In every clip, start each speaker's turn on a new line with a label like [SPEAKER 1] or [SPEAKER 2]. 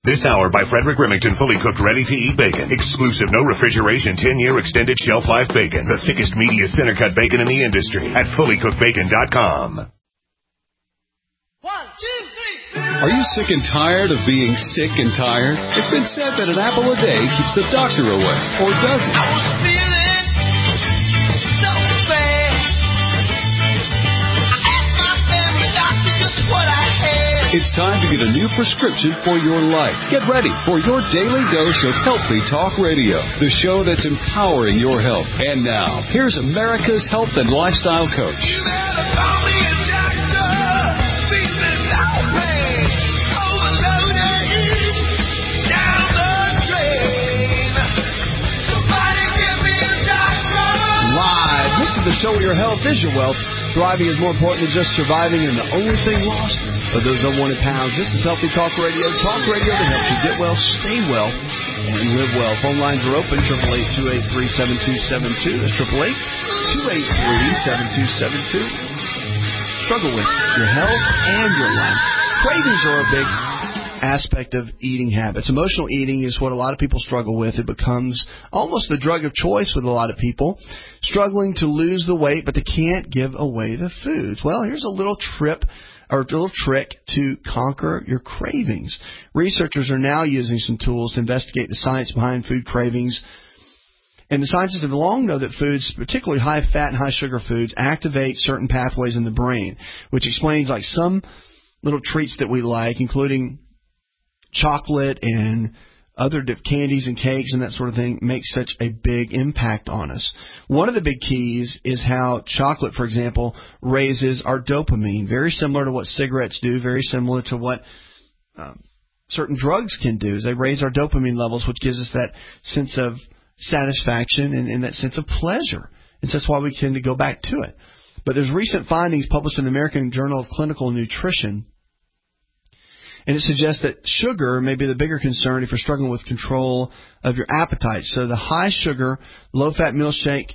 [SPEAKER 1] This hour by Frederick Remington, fully cooked, ready-to-eat bacon. Exclusive, no refrigeration, 10-year extended shelf life bacon. The thickest, meatiest center-cut bacon in the industry at fullycookedbacon.com.
[SPEAKER 2] 1, 2, 3. Are you sick and tired of being sick and tired? It's been said that an apple a day keeps the doctor away, or does it?
[SPEAKER 3] I was feeling so bad. I asked my family doctor just what I had.
[SPEAKER 2] It's time to get a new prescription for your life. Get ready for your daily dose of Healthy Talk Radio, the show that's empowering your health. And now, here's America's health and lifestyle coach.
[SPEAKER 3] You better call me a doctor. Feeling lonely, overloaded, down the drain. Somebody give me a doctor.
[SPEAKER 4] Live. This is the show where your health is your wealth. Thriving is more important than just surviving, and the only thing lost for those unwanted pounds. This is Healthy Talk Radio. Talk radio that helps you get well, stay well, and live well. Phone lines are open, 888-283-7272. That's 888-283-7272. Struggle with your health and your life. Cravings are a big aspect of eating habits. Emotional eating is what a lot of people struggle with. It becomes almost the drug of choice with a lot of people, struggling to lose the weight, but they can't give away the foods. Well, here's a little trick to conquer your cravings. Researchers are now using some tools to investigate the science behind food cravings. And the scientists have long known that foods, particularly high-fat and high-sugar foods, activate certain pathways in the brain, which explains like some little treats that we like, including chocolate and other candies and cakes and that sort of thing, make such a big impact on us. One of the big keys is how chocolate, for example, raises our dopamine, very similar to what cigarettes do, very similar to what certain drugs can do. They raise our dopamine levels, which gives us that sense of satisfaction and that sense of pleasure. And so that's why we tend to go back to it. But there's recent findings published in the American Journal of Clinical Nutrition, and it suggests that sugar may be the bigger concern if you're struggling with control of your appetite. So the high-sugar, low-fat milkshake,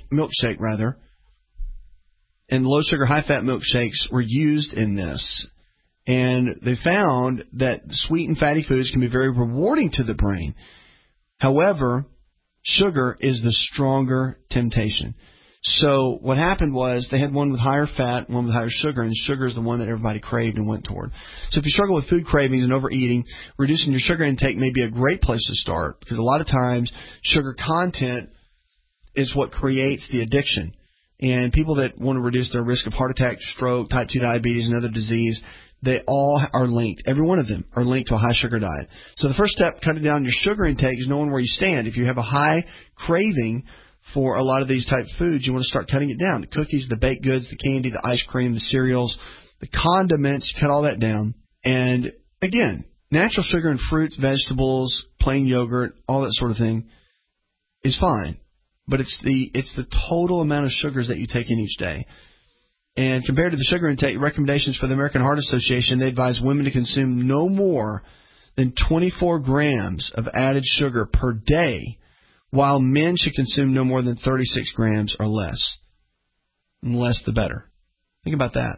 [SPEAKER 4] and low-sugar, high-fat milkshakes were used in this. And they found that sweet and fatty foods can be very rewarding to the brain. However, sugar is the stronger temptation. So what happened was they had one with higher fat, one with higher sugar, and sugar is the one that everybody craved and went toward. So if you struggle with food cravings and overeating, reducing your sugar intake may be a great place to start, because a lot of times sugar content is what creates the addiction. And people that want to reduce their risk of heart attack, stroke, type 2 diabetes, and other disease, they all are linked. Every one of them are linked to a high sugar diet. So the first step, cutting down your sugar intake, is knowing where you stand. If you have a high craving for a lot of these type foods, you want to start cutting it down. The cookies, the baked goods, the candy, the ice cream, the cereals, the condiments, cut all that down. And again, natural sugar in fruits, vegetables, plain yogurt, all that sort of thing is fine. But it's the total amount of sugars that you take in each day. And compared to the sugar intake recommendations for the American Heart Association, they advise women to consume no more than 24 grams of added sugar per day, while men should consume no more than 36 grams or less. And less the better. Think about that.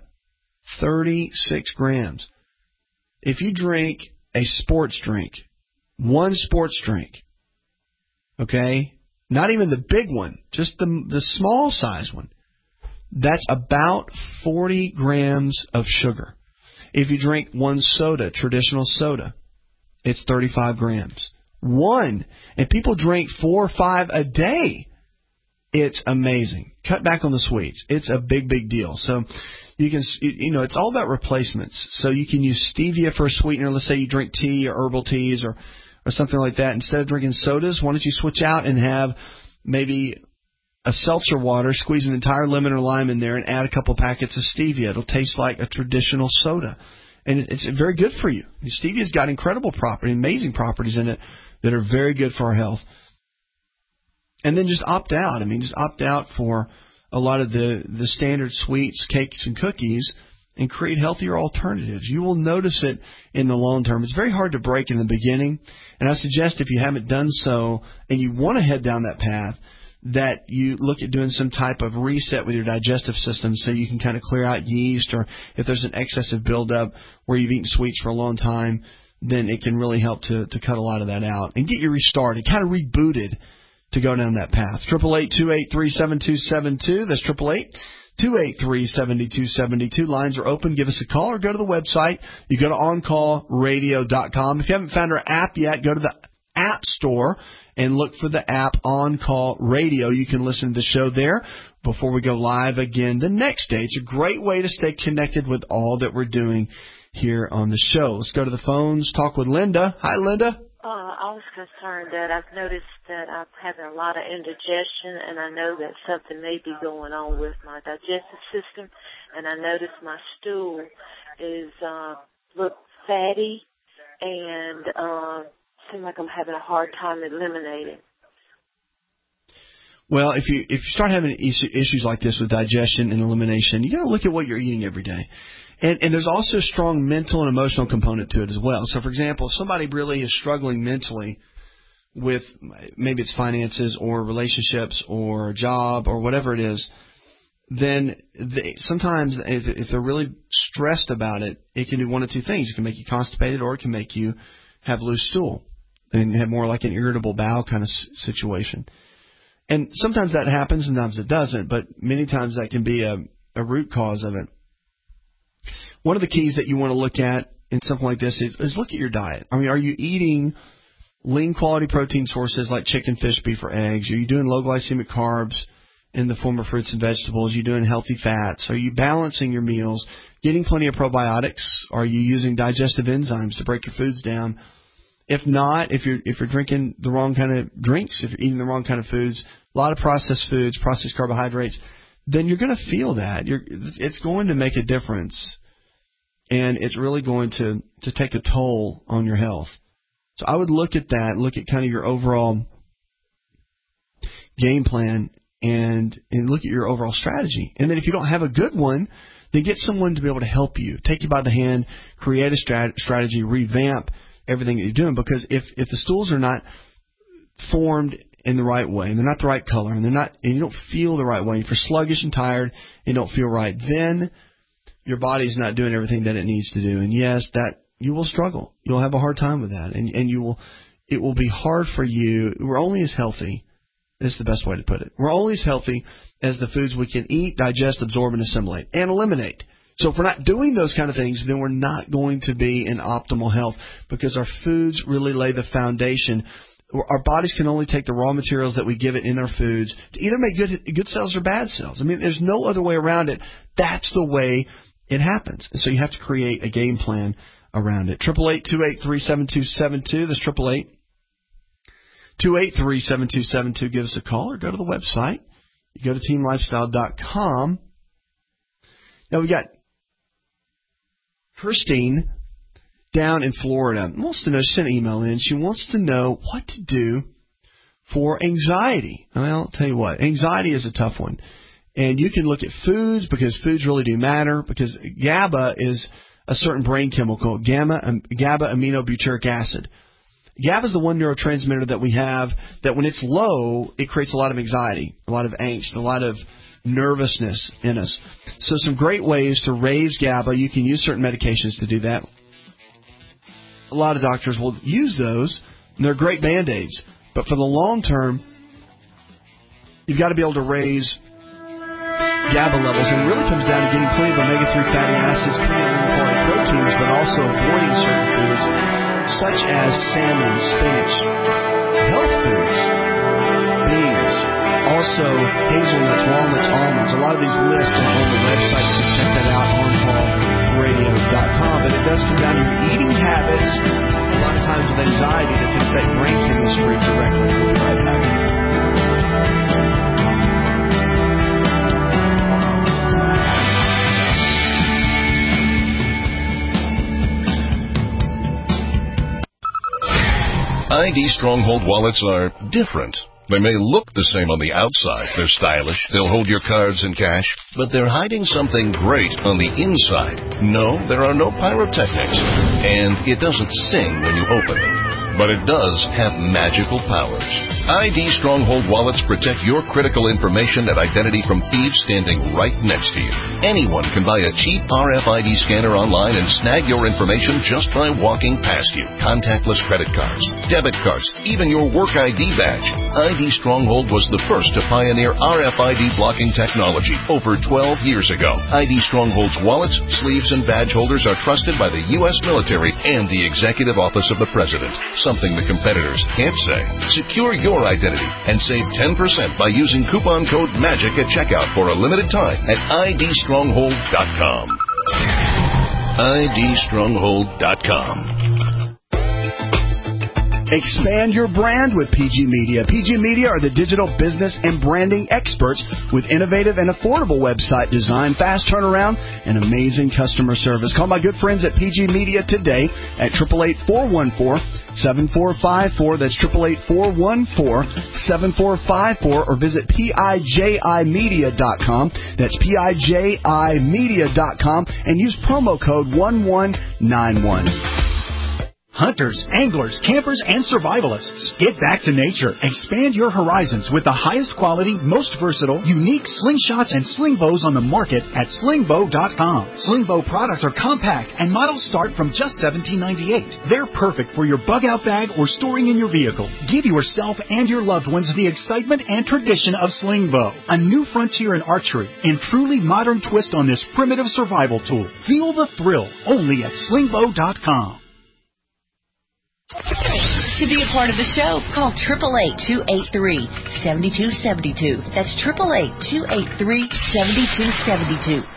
[SPEAKER 4] 36 grams. If you drink a sports drink, one sports drink, okay, not even the big one, just the small size one, that's about 40 grams of sugar. If you drink one soda, traditional soda, it's 35 grams. One. And people drink 4 or 5 a day. It's amazing. Cut back on the sweets. It's a big, big deal. So you can, it's all about replacements. So you can use stevia for a sweetener. Let's say you drink tea or herbal teas or something like that. Instead of drinking sodas, why don't you switch out and have maybe a seltzer water, squeeze an entire lemon or lime in there and add a couple packets of stevia. It'll taste like a traditional soda. And it's very good for you. Stevia's got incredible properties, amazing properties in it that are very good for our health. And then just opt out. Just opt out for a lot of the standard sweets, cakes, and cookies and create healthier alternatives. You will notice it in the long term. It's very hard to break in the beginning. And I suggest if you haven't done so and you want to head down that path, that you look at doing some type of reset with your digestive system so you can kind of clear out yeast, or if there's an excessive buildup where you've eaten sweets for a long time, then it can really help to cut a lot of that out and get you restarted, kind of rebooted to go down that path. 888-283-7272. That's 888-283-7272. Lines are open. Give us a call or go to the website. You go to OnCallRadio.com. If you haven't found our app yet, go to the App Store and look for the app On Call Radio. You can listen to the show there before we go live again the next day. It's a great way to stay connected with all that we're doing here on the show. Let's go to the phones, talk with Linda. Hi, Linda.
[SPEAKER 5] I was concerned that I've noticed that I'm having a lot of indigestion, and I know that something may be going on with my digestive system, and I noticed my stool is look fatty and seems like I'm having a hard time eliminating.
[SPEAKER 4] Well, if you start having issues like this with digestion and elimination, you got to look at what you're eating every day. And there's also a strong mental and emotional component to it as well. So, for example, if somebody really is struggling mentally with maybe it's finances or relationships or a job or whatever it is, then sometimes if they're really stressed about it, it can do one of two things. It can make you constipated, or it can make you have loose stool and have more like an irritable bowel kind of situation. And sometimes that happens, sometimes it doesn't, but many times that can be a root cause of it. One of the keys that you want to look at in something like this is look at your diet. I mean, are you eating lean quality protein sources like chicken, fish, beef, or eggs? Are you doing low glycemic carbs in the form of fruits and vegetables? Are you doing healthy fats? Are you balancing your meals, getting plenty of probiotics? Are you using digestive enzymes to break your foods down? If not, if you're drinking the wrong kind of drinks, if you're eating the wrong kind of foods, a lot of processed foods, processed carbohydrates, then you're going to feel that. It's going to make a difference. And it's really going to take a toll on your health. So I would look at that, look at kind of your overall game plan and look at your overall strategy. And then if you don't have a good one, then get someone to be able to help you, take you by the hand, create a strategy, revamp everything that you're doing. Because if the stools are not formed in the right way, and they're not the right color, and you don't feel the right way, if you're sluggish and tired and don't feel right, then your body's not doing everything that it needs to do. And yes, that you will struggle. You'll have a hard time with that. And it will be hard for you. We're only as healthy, this is the best way to put it. We're only as healthy as the foods we can eat, digest, absorb, and assimilate, and eliminate. So if we're not doing those kind of things, then we're not going to be in optimal health, because our foods really lay the foundation. Our bodies can only take the raw materials that we give it in our foods to either make good cells or bad cells. I mean, there's no other way around it. That's the way it happens. And so you have to create a game plan around it. 888-283-7272. That's 888-283-7272. Give us a call or go to the website. You go to teamlifestyle.com. Now we got Christine down in Florida. Wants to know, she sent an email in. She wants to know what to do for anxiety. Well, I'll tell you what, anxiety is a tough one. And you can look at foods, because foods really do matter, because GABA is a certain brain chemical, GABA-aminobutyric acid. GABA is the one neurotransmitter that we have that when it's low, it creates a lot of anxiety, a lot of angst, a lot of nervousness in us. So some great ways to raise GABA. You can use certain medications to do that. A lot of doctors will use those, and they're great Band-Aids. But for the long term, you've got to be able to raise GABA levels, and it really comes down to getting plenty of omega-3 fatty acids, plenty of lean quality proteins, but also avoiding certain foods such as salmon, spinach, health foods, beans, also hazelnuts, walnuts, almonds. A lot of these lists are on the website. You can check that out on OnCallRadio.com. But it does come down to your eating habits, a lot of times with anxiety that can affect brain chemistry directly. We'll be right back.
[SPEAKER 6] ID Stronghold wallets are different. They may look the same on the outside. They're stylish. They'll hold your cards and cash. But they're hiding something great on the inside. No, there are no pyrotechnics. And it doesn't sing when you open it. but it does have magical powers. ID Stronghold wallets protect your critical information and identity from thieves standing right next to you. Anyone can buy a cheap RFID scanner online and snag your information just by walking past you. Contactless credit cards, debit cards, even your work ID badge. ID Stronghold was the first to pioneer RFID blocking technology over 12 years ago. ID Stronghold's wallets, sleeves, and badge holders are trusted by the U.S. military and the Executive Office of the President, something the competitors can't say. Secure your identity and save 10% by using coupon code MAGIC at checkout for a limited time at idstronghold.com. idstronghold.com.
[SPEAKER 4] Expand your brand with PG Media. PG Media are the digital business and branding experts with innovative and affordable website design, fast turnaround, and amazing customer service. Call my good friends at PG Media today at 888-414-7454. That's 888-414-7454, or visit PIJImedia.com. That's PIJImedia.com, and use promo code 1191.
[SPEAKER 7] Hunters, anglers, campers, and survivalists. Get back to nature. Expand your horizons with the highest quality, most versatile, unique slingshots and sling bows on the market at slingbow.com. Slingbow products are compact and models start from just $17.98. They're perfect for your bug-out bag or storing in your vehicle. Give yourself and your loved ones the excitement and tradition of Slingbow, a new frontier in archery and truly modern twist on this primitive survival tool. Feel the thrill only at slingbow.com.
[SPEAKER 8] To be a part of the show, call 888-283-7272. That's 888-283-7272.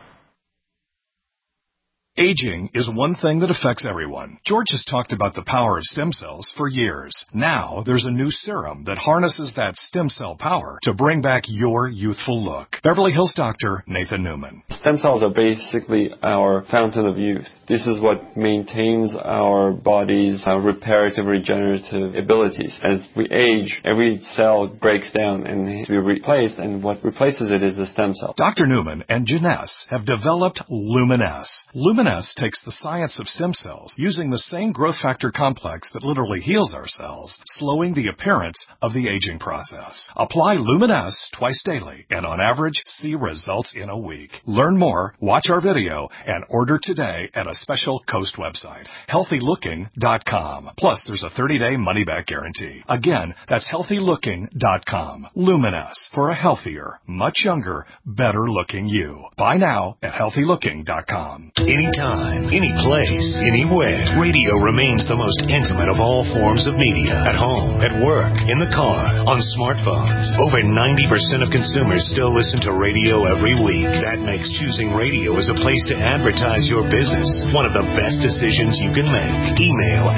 [SPEAKER 9] Aging is one thing that affects everyone. George has talked about the power of stem cells for years. Now, there's a new serum that harnesses that stem cell power to bring back your youthful look. Beverly Hills doctor Nathan Newman.
[SPEAKER 10] Stem cells are basically our fountain of youth. This is what maintains our body's reparative, regenerative abilities. As we age, every cell breaks down and needs to be replaced, and what replaces it is the stem cell.
[SPEAKER 9] Dr. Newman and Janess have developed Luminess. Luminess takes the science of stem cells, using the same growth factor complex that literally heals our cells, slowing the appearance of the aging process. Apply Luminess twice daily, and on average, see results in a week. Learn more, watch our video, and order today at a special Coast website, healthylooking.com. Plus, there's a 30-day money-back guarantee. Again, that's healthylooking.com. Luminess, for a healthier, much younger, better-looking you. Buy now at healthylooking.com.
[SPEAKER 1] Anytime, any place, anywhere, radio remains the most intimate of all forms of media. At home, at work, in the car, on smartphones. Over 90% of consumers still listen to radio every week. That makes choosing radio as a place to advertise your business one of the best decisions you can make. Email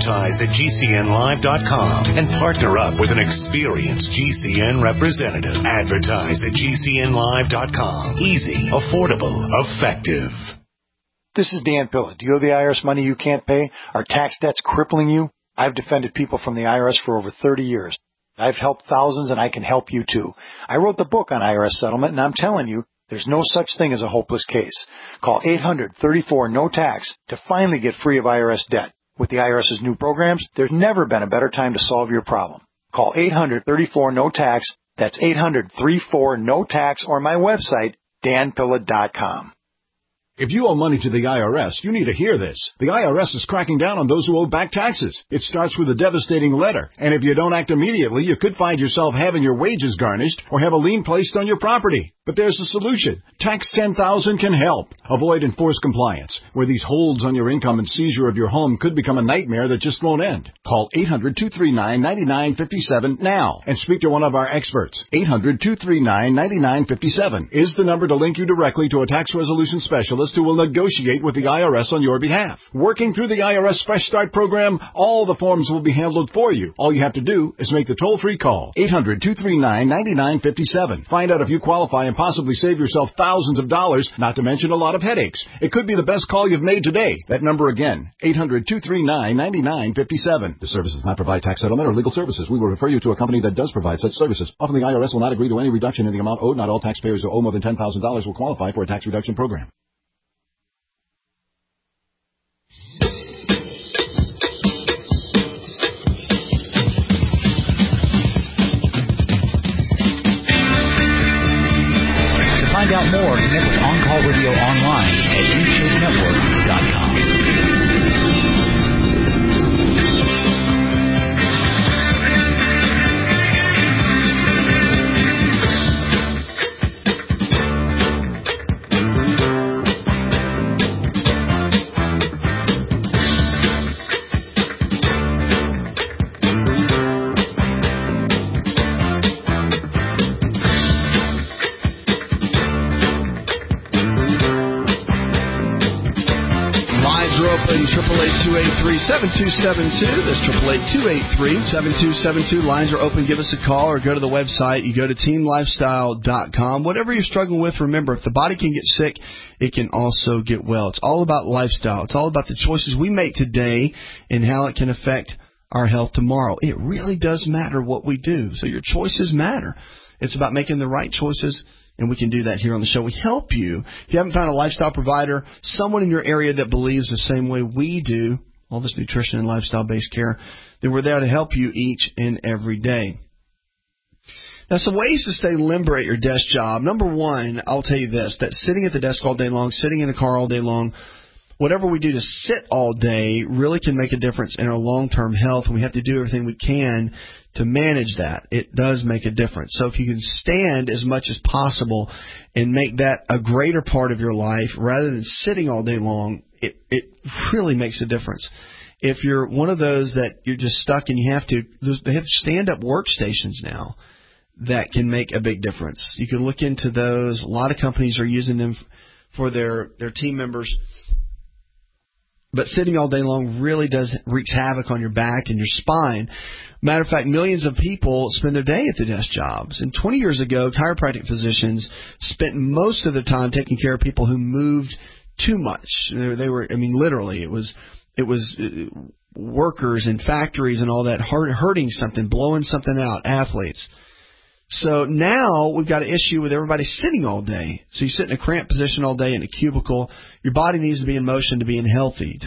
[SPEAKER 1] advertise@gcnlive.com and partner up with an experienced GCN representative. Advertise@gcnlive.com. Easy, affordable, effective.
[SPEAKER 11] This is Dan Pilla. Do you owe the IRS money you can't pay? Are tax debts crippling you? I've defended people from the IRS for over 30 years. I've helped thousands, and I can help you too. I wrote the book on IRS settlement, and I'm telling you, there's no such thing as a hopeless case. Call 800-34-NO-TAX to finally get free of IRS debt. With the IRS's new programs, there's never been a better time to solve your problem. Call 800-34-NO-TAX. That's 800-34-NO-TAX, or my website, danpilla.com.
[SPEAKER 12] If you owe money to the IRS, you need to hear this. The IRS is cracking down on those who owe back taxes. It starts with a devastating letter, and if you don't act immediately, you could find yourself having your wages garnished or have a lien placed on your property. But there's a solution. Tax 10,000 can help. Avoid enforced compliance, where these holds on your income and seizure of your home could become a nightmare that just won't end. Call 800-239-9957 now and speak to one of our experts. 800-239-9957 is the number to link you directly to a tax resolution specialist who will negotiate with the IRS on your behalf. Working through the IRS Fresh Start program, all the forms will be handled for you. All you have to do is make the toll-free call. 800-239-9957. Find out if you qualify and possibly save yourself thousands of dollars, not to mention a lot of headaches. It could be the best call you've made today. That number again, 800-239-9957. The service does not provide tax settlement or legal services. We will refer you to a company that does provide such services. Often the IRS will not agree to any reduction in the amount owed. Not all taxpayers who owe more than $10,000 will qualify for a tax reduction program.
[SPEAKER 7] out more, connect with On Call Radio online at YouChoseNetwork.com.
[SPEAKER 4] Lines are open, 888-283-7272. That's 888-283-7272. Lines are open. Give us a call or go to the website. You go to teamlifestyle.com. Whatever you're struggling with, remember, if the body can get sick, it can also get well. It's all about lifestyle. It's all about the choices we make today and how it can affect our health tomorrow. It really does matter what we do. So your choices matter. It's about making the right choices, and we can do that here on the show. We help you. If you haven't found a lifestyle provider, someone in your area that believes the same way we do, all this nutrition and lifestyle-based care, then we're there to help you each and every day. Now, some ways to stay limber at your desk job. Number one, I'll tell you this, that sitting at the desk all day long, sitting in the car all day long, whatever we do to sit all day really can make a difference in our long-term health, and we have to do everything we can to manage that. It does make a difference. So if you can stand as much as possible and make that a greater part of your life rather than sitting all day long, it really makes a difference. If you're one of those that you're just stuck and you have to, they have stand-up workstations now that can make a big difference. You can look into those. A lot of companies are using them for their team members. But sitting all day long really wreaks havoc on your back and your spine. Matter of fact, millions of people spend their day at the desk jobs. And 20 years ago, chiropractic physicians spent most of the time taking care of people who moved too much. They were, literally, it was workers in factories and all that hurting something, blowing something out, athletes. So now we've got an issue with everybody sitting all day. So you sit in a cramped position all day in a cubicle. Your body needs to be in motion to be healthy.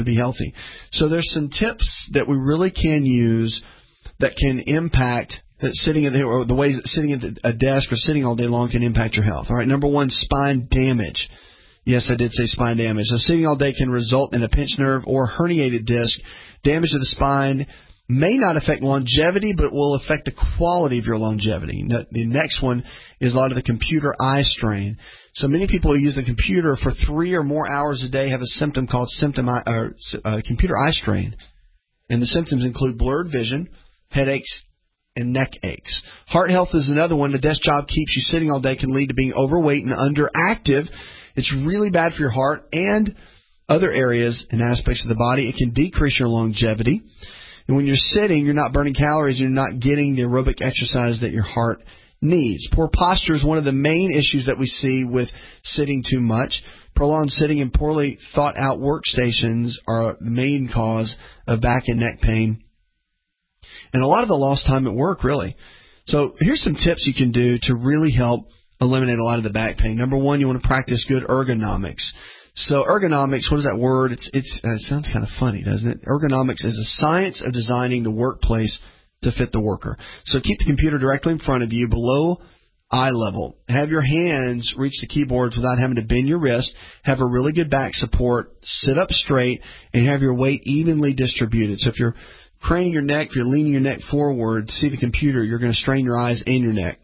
[SPEAKER 4] So there's some tips that we really can use that can impact that sitting at the ways that sitting at a desk or sitting all day long can impact your health. All right, number one, spine damage. Yes, I did say spine damage. So sitting all day can result in a pinched nerve or herniated disc. Damage to the spine may not affect longevity, but will affect the quality of your longevity. The next one is a lot of the computer eye strain. So many people who use the computer for 3 or more hours a day have a symptom called computer eye strain. And the symptoms include blurred vision, headaches, and neck aches. Heart health is another one. The desk job keeps you sitting all day, can lead to being overweight and underactive. It's really bad for your heart and other areas and aspects of the body. It can decrease your longevity. And when you're sitting, you're not burning calories. You're not getting the aerobic exercise that your heart needs. Poor posture is one of the main issues that we see with sitting too much. Prolonged sitting and poorly thought out workstations are the main cause of back and neck pain. And a lot of the lost time at work, really. So here's some tips you can do to really help eliminate a lot of the back pain. Number one, you want to practice good ergonomics. So ergonomics, what is that word? It sounds kind of funny, doesn't it? Ergonomics is a science of designing the workplace to fit the worker. So keep the computer directly in front of you, below eye level. Have your hands reach the keyboards without having to bend your wrist. Have a really good back support. Sit up straight and have your weight evenly distributed. So if you're craning your neck, if you're leaning your neck forward to see the computer, you're going to strain your eyes and your neck.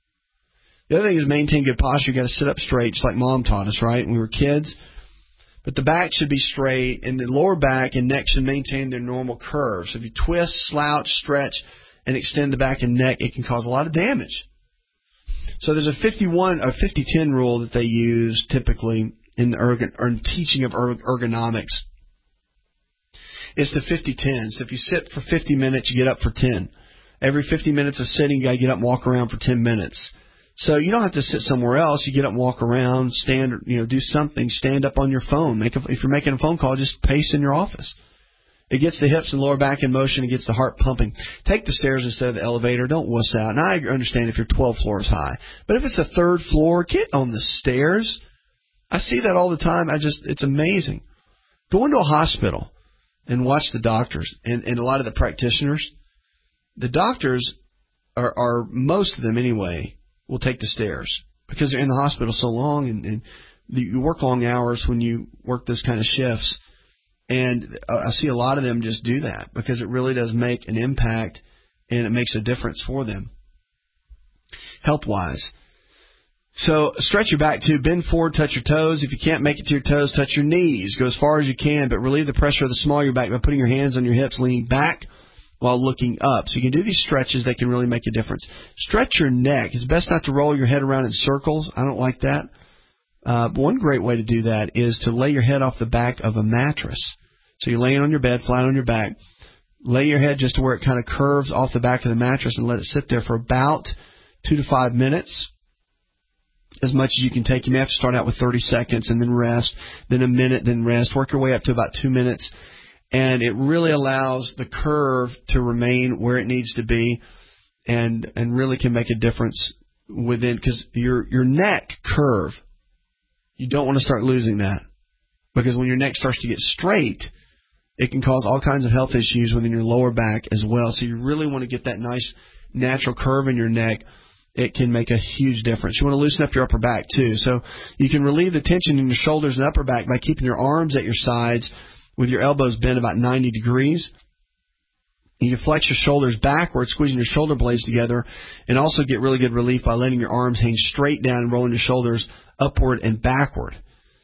[SPEAKER 4] The other thing is maintain good posture. You've got to sit up straight, just like Mom taught us, right, when we were kids. But the back should be straight, and the lower back and neck should maintain their normal curve. So if you twist, slouch, stretch, and extend the back and neck, it can cause a lot of damage. So there's a 50-10 rule that they use typically in the teaching of ergonomics. It's the 50-10. So if you sit for 50 minutes, you get up for 10. Every 50 minutes of sitting, you got to get up and walk around for 10 minutes. So you don't have to sit somewhere else. You get up and walk around, stand, do something, stand up on your phone. If you're making a phone call, just pace in your office. It gets the hips and lower back in motion. It gets the heart pumping. Take the stairs instead of the elevator. Don't wuss out. And I understand if you're 12 floors high. But if it's a third floor, get on the stairs. I see that all the time. It's amazing. Go into a hospital and watch the doctors and a lot of the practitioners. The doctors are most of them anyway, will take the stairs. because they're in the hospital so long, and you work long hours when you work those kind of shifts. And I see a lot of them just do that because it really does make an impact, and it makes a difference for them health-wise. So stretch your back too. Bend forward, touch your toes. If you can't make it to your toes, touch your knees. Go as far as you can, but relieve the pressure of the small of your back by putting your hands on your hips, leaning back while looking up. So you can do these stretches that can really make a difference. Stretch your neck. It's best not to roll your head around in circles. I don't like that. But one great way to do that is to lay your head off the back of a mattress. So you're laying on your bed, flat on your back. Lay your head just to where it kind of curves off the back of the mattress and let it sit there for about 2 to 5 minutes. As much as you can take. You may have to start out with 30 seconds and then rest, then a minute, then rest. Work your way up to about 2 minutes. And it really allows the curve to remain where it needs to be and really can make a difference within, because your neck curve, you don't want to start losing that. Because when your neck starts to get straight, it can cause all kinds of health issues within your lower back as well. So you really want to get that nice natural curve in your neck. It can make a huge difference. You want to loosen up your upper back too. So you can relieve the tension in your shoulders and upper back by keeping your arms at your sides with your elbows bent about 90 degrees. You can flex your shoulders backward, squeezing your shoulder blades together, and also get really good relief by letting your arms hang straight down and rolling your shoulders upward and backward.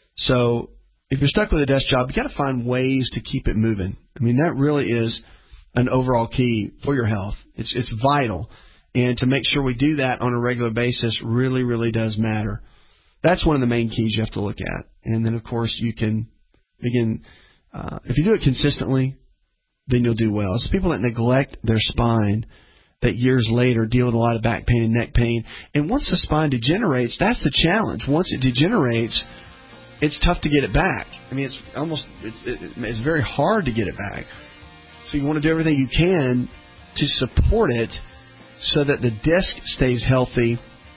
[SPEAKER 4] So if you're stuck with a desk job, you've got to find ways to keep it moving. I mean, that really is an overall key for your health. It's vital. And to make sure we do that on a regular basis really, really does matter. That's one of the main keys you have to look at. And then, of course, you can, again, if you do it consistently, then you'll do well. It's people that neglect their spine that years later deal with a lot of back pain and neck pain. And once the spine degenerates, that's the challenge. Once it degenerates, it's tough to get it back. I mean, it's very hard to get it back. So you want to do everything you can to support it so that the disc stays healthy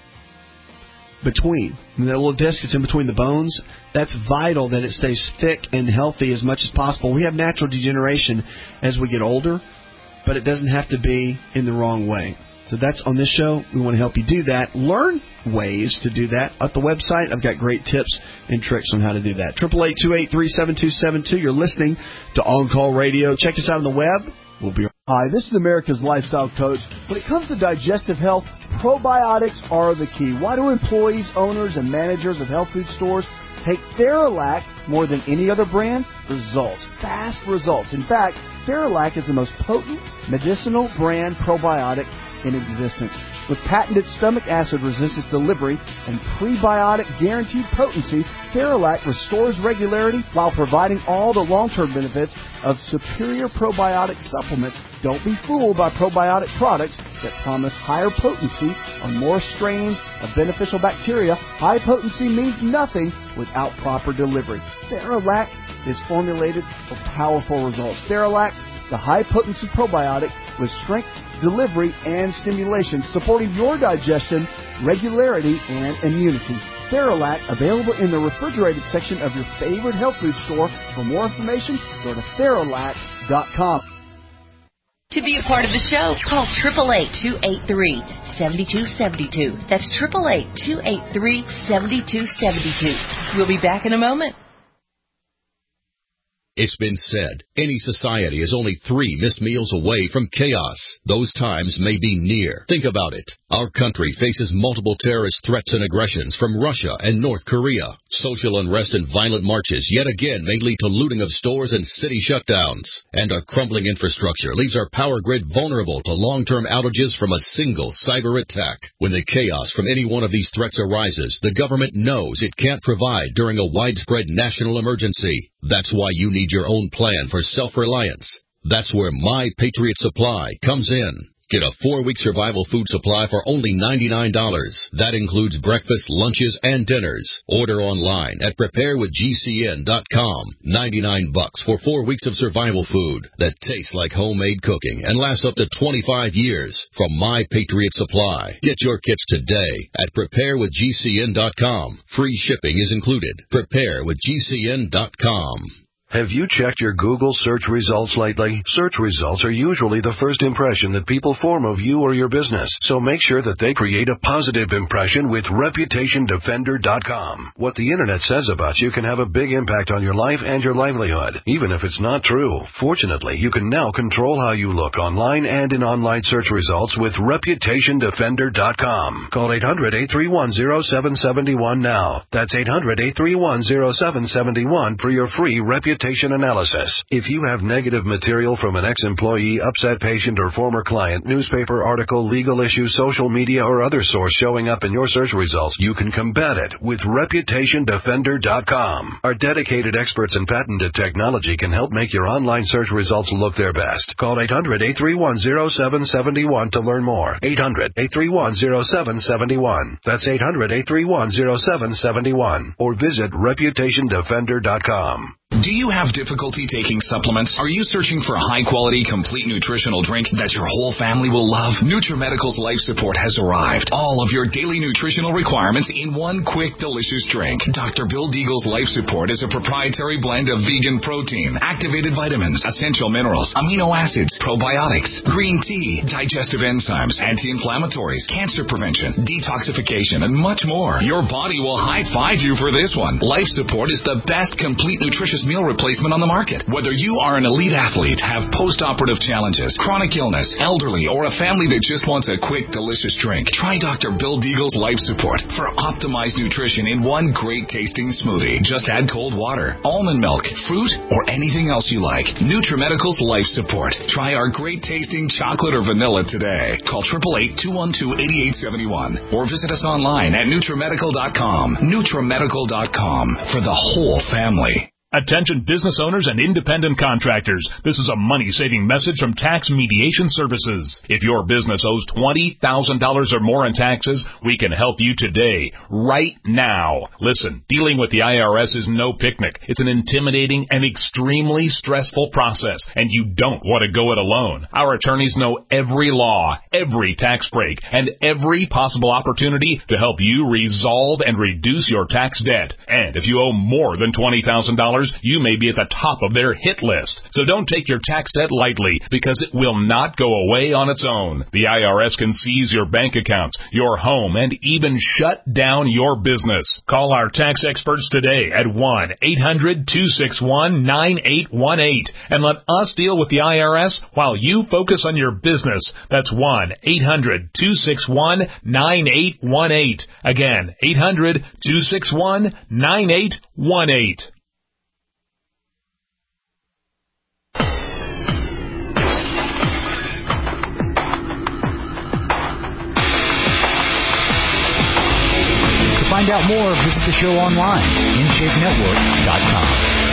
[SPEAKER 4] between. And that little disc that's in between the bones, that's vital that it stays thick and healthy as much as possible. We have natural degeneration as we get older, but it doesn't have to be in the wrong way. So that's on this show. We want to help you do that. Learn ways to do that. At the website, I've got great tips and tricks on how to do that. 888-283-7272. You're listening to On Call Radio. Check us out on the web. We'll be right back.
[SPEAKER 13] Hi, this is America's Lifestyle Coach. When it comes to digestive health, probiotics are the key. Why do employees, owners, and managers of health food stores take Theralac more than any other brand? Results. Fast results. In fact, Theralac is the most potent medicinal brand probiotic in existence. With patented stomach acid resistance delivery and prebiotic guaranteed potency, Theralac restores regularity while providing all the long-term benefits of superior probiotic supplements. Don't be fooled by probiotic products that promise higher potency on more strains of beneficial bacteria. High potency means nothing without proper delivery. Theralac is formulated for powerful results. Theralac, the high-potency probiotic with strength, delivery, and stimulation, supporting your digestion, regularity, and immunity. Theralac, available in the refrigerated section of your favorite health food store. For more information, go to Theralac.com.
[SPEAKER 8] To be a part of the show, call 888-283-7272. That's 888-283-7272. We'll be back in a moment.
[SPEAKER 14] It's been said, any society is only 3 missed meals away from chaos. Those times may be near. Think about it. Our country faces multiple terrorist threats and aggressions from Russia and North Korea. Social unrest and violent marches yet again may lead to looting of stores and city shutdowns. And our crumbling infrastructure leaves our power grid vulnerable to long-term outages from a single cyber attack. When the chaos from any one of these threats arises, the government knows it can't provide during a widespread national emergency. That's why you need your own plan for self-reliance. That's where My Patriot Supply comes in. Get a 4-week survival food supply for only $99. That includes breakfast, lunches, and dinners. Order online at preparewithgcn.com. $99 for 4 weeks of survival food that tastes like homemade cooking and lasts up to 25 years from My Patriot Supply. Get your kits today at preparewithgcn.com. Free shipping is included. Preparewithgcn.com.
[SPEAKER 15] Have you checked your Google search results lately? Search results are usually the first impression that people form of you or your business, so make sure that they create a positive impression with ReputationDefender.com. What the Internet says about you can have a big impact on your life and your livelihood, even if it's not true. Fortunately, you can now control how you look online and in online search results with ReputationDefender.com. Call 800-831-0771 now. That's 800-831-0771 for your free reputation analysis. If you have negative material from an ex-employee, upset patient, or former client, newspaper article, legal issue, social media, or other source showing up in your search results, you can combat it with ReputationDefender.com. Our dedicated experts in patented technology can help make your online search results look their best. Call 800-831-0771 to learn more. 800-831-0771. That's 800-831-0771. Or visit ReputationDefender.com.
[SPEAKER 16] Do you have difficulty taking supplements? Are you searching for a high-quality, complete nutritional drink that your whole family will love? NutriMedical's Life Support has arrived. All of your daily nutritional requirements in one quick, delicious drink. Dr. Bill Deagle's Life Support is a proprietary blend of vegan protein, activated vitamins, essential minerals, amino acids, probiotics, green tea, digestive enzymes, anti-inflammatories, cancer prevention, detoxification, and much more. Your body will high-five you for this one. Life Support is the best complete nutritious meal replacement on the market. Whether you are an elite athlete, have post-operative challenges, chronic illness, elderly, or a family that just wants a quick, delicious drink, try Dr. Bill Deagle's Life Support for optimized nutrition in one great tasting smoothie. Just add cold water, almond milk, fruit, or anything else you like. NutriMedical's Life Support. Try our great tasting chocolate or vanilla today. Call 888-212-8871 or visit us online at NutriMedical.com. NutriMedical.com for the whole family.
[SPEAKER 17] Attention business owners and independent contractors. This is a money-saving message from Tax Mediation Services. If your business owes $20,000 or more in taxes, we can help you today, right now. Listen, dealing with the IRS is no picnic. It's an intimidating and extremely stressful process, and you don't want to go it alone. Our attorneys know every law, every tax break, and every possible opportunity to help you resolve and reduce your tax debt. And if you owe more than $20,000, you may be at the top of their hit list. So don't take your tax debt lightly, because it will not go away on its own. The IRS can seize your bank accounts, your home, and even shut down your business. Call our tax experts today at 1-800-261-9818 and let us deal with the IRS while you focus on your business. That's 1-800-261-9818. Again, 800-261-9818.
[SPEAKER 7] Find out more, visit the show online, InShapeNetwork.com.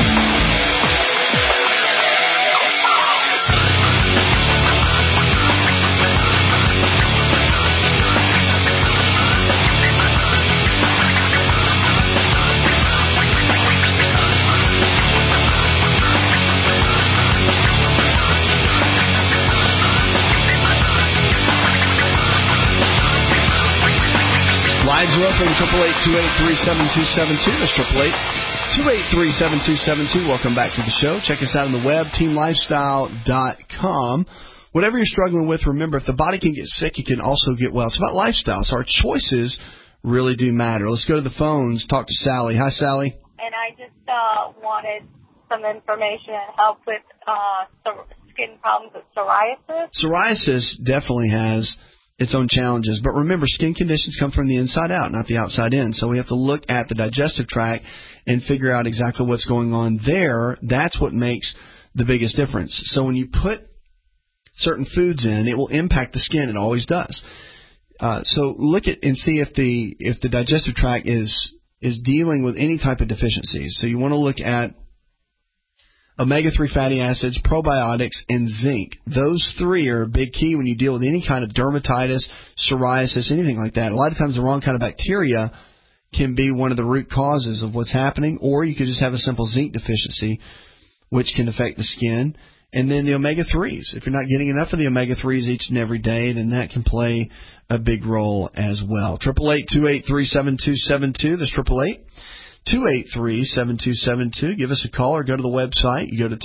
[SPEAKER 4] Lines are open, 888-283-7272. That's 888-283-7272. Welcome back to the show. Check us out on the web, teamlifestyle.com. Whatever you're struggling with, remember, if the body can get sick, it can also get well. It's about lifestyle, so our choices really do matter. Let's go to the phones, talk to Sally. Hi, Sally.
[SPEAKER 18] And I just wanted some information and help with skin problems with psoriasis.
[SPEAKER 4] Psoriasis definitely has its own challenges. But remember, skin conditions come from the inside out, not the outside in. So we have to look at the digestive tract and figure out exactly what's going on there. That's what makes the biggest difference. So when you put certain foods in, it will impact the skin. It always does. So look at and see if the digestive tract is dealing with any type of deficiencies. So you want to look at omega-3 fatty acids, probiotics, and zinc. Those three are a big key when you deal with any kind of dermatitis, psoriasis, anything like that. A lot of times the wrong kind of bacteria can be one of the root causes of what's happening, or you could just have a simple zinc deficiency, which can affect the skin. And then the omega-3s. If you're not getting enough of the omega-3s each and every day, then that can play a big role as well. 888-283-7272. That's 283-7272. Give us a call or go to the website. You go to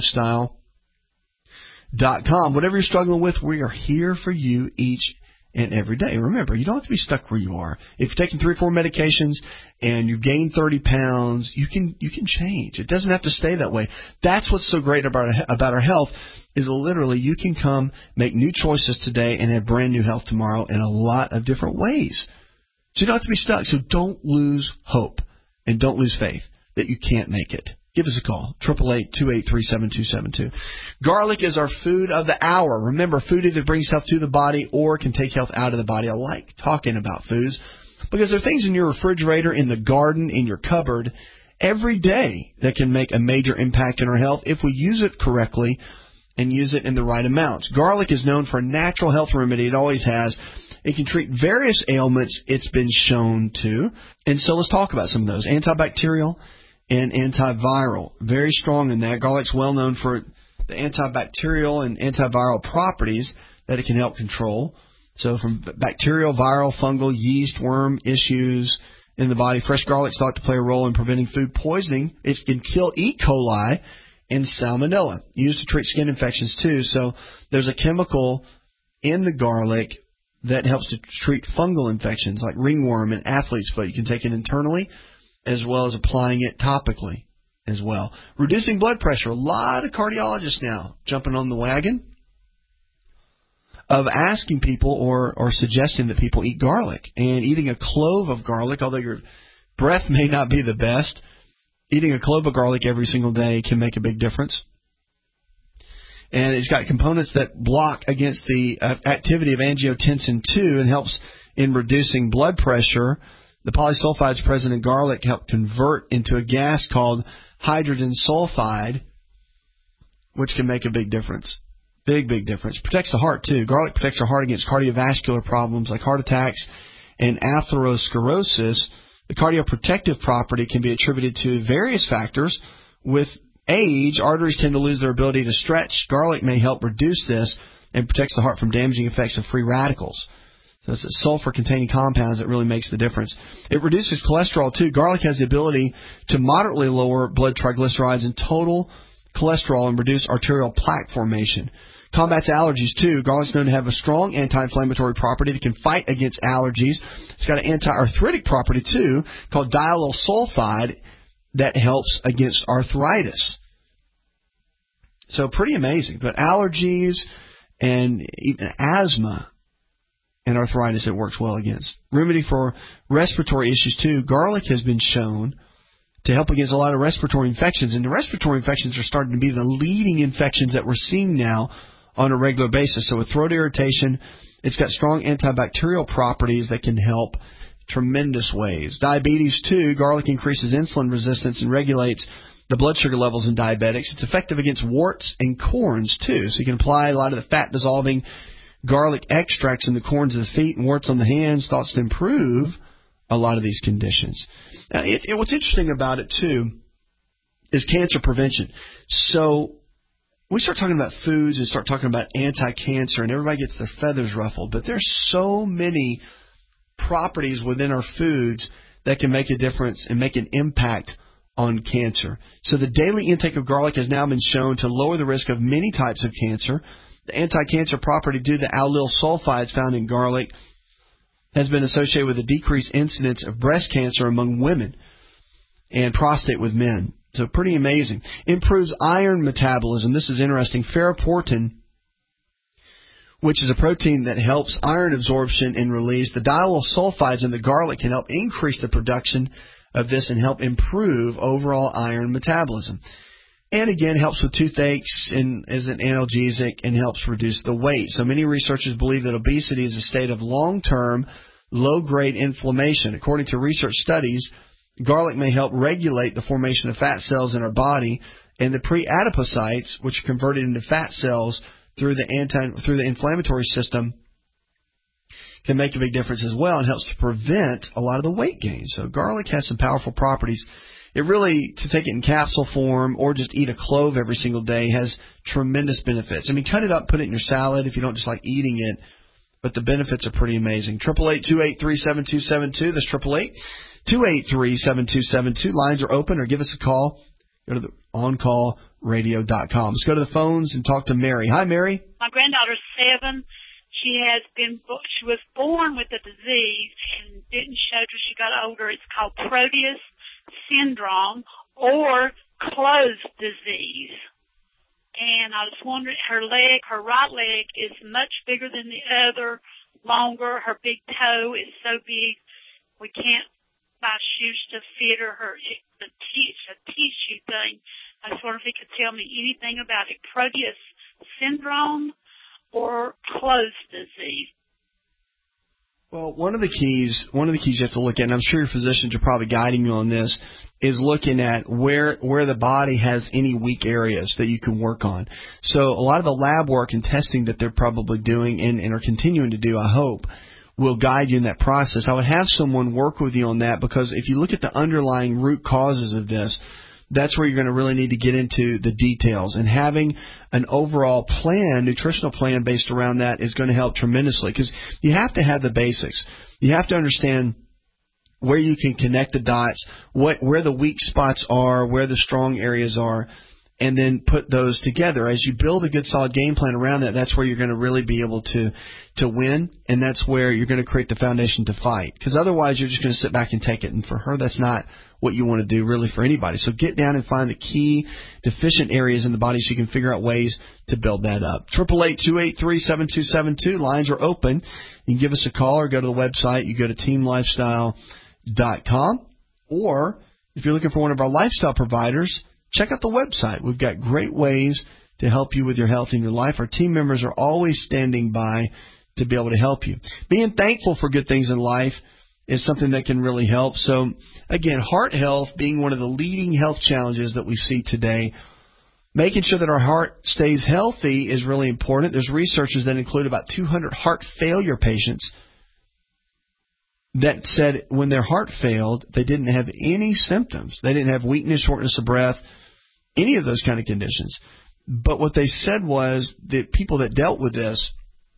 [SPEAKER 4] teamlifestyle.com. Whatever you're struggling with, we are here for you each and every day. Remember, you don't have to be stuck where you are. If you're taking 3 or 4 medications and you've gained 30 pounds, you can change. It doesn't have to stay that way. That's what's so great about our health is literally you can come make new choices today and have brand new health tomorrow in a lot of different ways. So you don't have to be stuck. So don't lose hope and don't lose faith that you can't make it. Give us a call, 888-283-7272. Garlic is our food of the hour. Remember, food either brings health to the body or can take health out of the body. I like talking about foods because there are things in your refrigerator, in the garden, in your cupboard every day that can make a major impact in our health if we use it correctly and use it in the right amounts. Garlic is known for a natural health remedy. It always has. It can treat various ailments it's been shown to. And so let's talk about some of those. Antibacterial and antiviral. Very strong in that. Garlic's well known for the antibacterial and antiviral properties that it can help control. So from bacterial, viral, fungal, yeast, worm issues in the body, fresh garlic is thought to play a role in preventing food poisoning. It can kill E. coli and salmonella. Used to treat skin infections too. So there's a chemical in the garlic that helps to treat fungal infections like ringworm and athlete's foot. You can take it internally as well as applying it topically as well. Reducing blood pressure. A lot of cardiologists now jumping on the wagon of asking people or suggesting that people eat garlic. And eating a clove of garlic, although your breath may not be the best, eating a clove of garlic every single day can make a big difference. And it's got components that block against the activity of angiotensin II and helps in reducing blood pressure. The polysulfides present in garlic help convert into a gas called hydrogen sulfide, which can make a big difference. Big difference. Protects the heart, too. Garlic protects your heart against cardiovascular problems like heart attacks and atherosclerosis. The cardioprotective property can be attributed to various factors. With age, arteries tend to lose their ability to stretch. Garlic may help reduce this and protects the heart from damaging effects of free radicals. So it's the sulfur-containing compounds that really makes the difference. It reduces cholesterol, too. Garlic has the ability to moderately lower blood triglycerides and total cholesterol and reduce arterial plaque formation. Combats allergies, too. Garlic's known to have a strong anti-inflammatory property that can fight against allergies. It's got an anti-arthritic property, too, called diallyl sulfide that helps against arthritis. So pretty amazing. But allergies and even asthma and arthritis it works well against. Remedy for respiratory issues, too. Garlic has been shown to help against a lot of respiratory infections. And the respiratory infections are starting to be the leading infections that we're seeing now on a regular basis. So with throat irritation, it's got strong antibacterial properties that can help tremendous ways. Diabetes, too. Garlic increases insulin resistance and regulates the blood sugar levels in diabetics. It's effective against warts and corns, too. So you can apply a lot of the fat-dissolving garlic extracts in the corns of the feet and warts on the hands, thought to improve a lot of these conditions. Now, what's interesting about it, too, is cancer prevention. So we start talking about foods and start talking about anti-cancer, and everybody gets their feathers ruffled. But there's so many properties within our foods that can make a difference and make an impact on cancer. So the daily intake of garlic has now been shown to lower the risk of many types of cancer. The anti-cancer property due to allyl sulfides found in garlic has been associated with a decreased incidence of breast cancer among women and prostate with men. So pretty amazing. Improves iron metabolism. This is interesting. Ferroportin, which is a protein that helps iron absorption and release. The diallyl sulfides in the garlic can help increase the production of this and help improve overall iron metabolism. And again, helps with toothaches and is an analgesic and helps reduce the weight. So many researchers believe that obesity is a state of long-term, low-grade inflammation. According to research studies, garlic may help regulate the formation of fat cells in our body, and the pre-adipocytes, which are converted into fat cells through the inflammatory system, can make a big difference as well and helps to prevent a lot of the weight gain. So garlic has some powerful properties. It really, to take it in capsule form or just eat a clove every single day, has tremendous benefits. I mean, cut it up, put it in your salad if you don't just like eating it, but the benefits are pretty amazing. 888-283-7272. That's 283-7272. Lines are open, or give us a call. Go to the OnCallRadio.com. Let's go to the phones and talk to Mary. Hi, Mary.
[SPEAKER 19] My granddaughter's 7. She was born with a disease and didn't show till she got older. It's called Proteus syndrome or closed disease. And I was wondering, her right leg is much bigger than the other, longer. Her big toe is so big we can't buy shoes to fit her. It's a tissue thing. I was wondering if he could tell me anything about it. Proteus syndrome or closed disease.
[SPEAKER 4] Well, one of the keys you have to look at, and I'm sure your physicians are probably guiding you on this, is looking at where the body has any weak areas that you can work on. So a lot of the lab work and testing that they're probably doing and are continuing to do, I hope, will guide you in that process. I would have someone work with you on that, because if you look at the underlying root causes of this, that's where you're going to really need to get into the details. And having an overall plan, nutritional plan based around that is going to help tremendously, because you have to have the basics. You have to understand where you can connect the dots, where the weak spots are, where the strong areas are, and then put those together. As you build a good solid game plan around that, that's where you're going to really be able to win, and that's where you're going to create the foundation to fight. Because otherwise you're just going to sit back and take it, and for her that's not what you want to do really for anybody. So get down and find the key deficient areas in the body so you can figure out ways to build that up. 888-283-7272. Lines are open. You can give us a call or go to the website. You go to teamlifestyle.com, or if you're looking for one of our lifestyle providers, check out the website. We've got great ways to help you with your health in your life. Our team members are always standing by to be able to help you. Being thankful for good things in life is something that can really help. So, again, heart health being one of the leading health challenges that we see today. Making sure that our heart stays healthy is really important. There's researchers that include about 200 heart failure patients that said when their heart failed, they didn't have any symptoms. They didn't have weakness, shortness of breath, any of those kind of conditions. But what they said was that people that dealt with this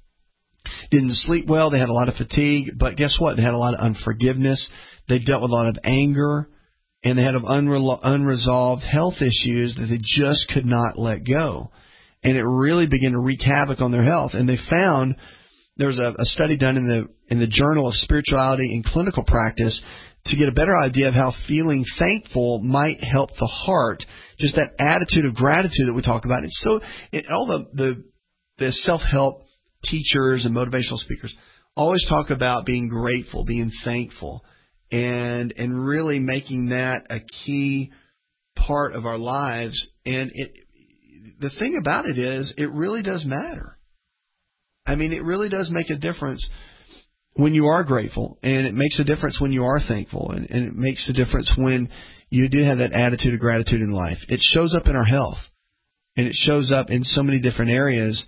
[SPEAKER 4] didn't sleep well. They had a lot of fatigue. But guess what? They had a lot of unforgiveness. They dealt with a lot of anger. And they had unresolved health issues that they just could not let go. And it really began to wreak havoc on their health. And they found there's a study done in the Journal of Spirituality and Clinical Practice to get a better idea of how feeling thankful might help the heart. Just that attitude of gratitude that we talk about. It's so all the self-help teachers and motivational speakers always talk about being grateful, being thankful, and really making that a key part of our lives. And the thing about it is, it really does matter. I mean, it really does make a difference when you are grateful, and it makes a difference when you are thankful, and it makes a difference when you do have that attitude of gratitude in life. It shows up in our health, and it shows up in so many different areas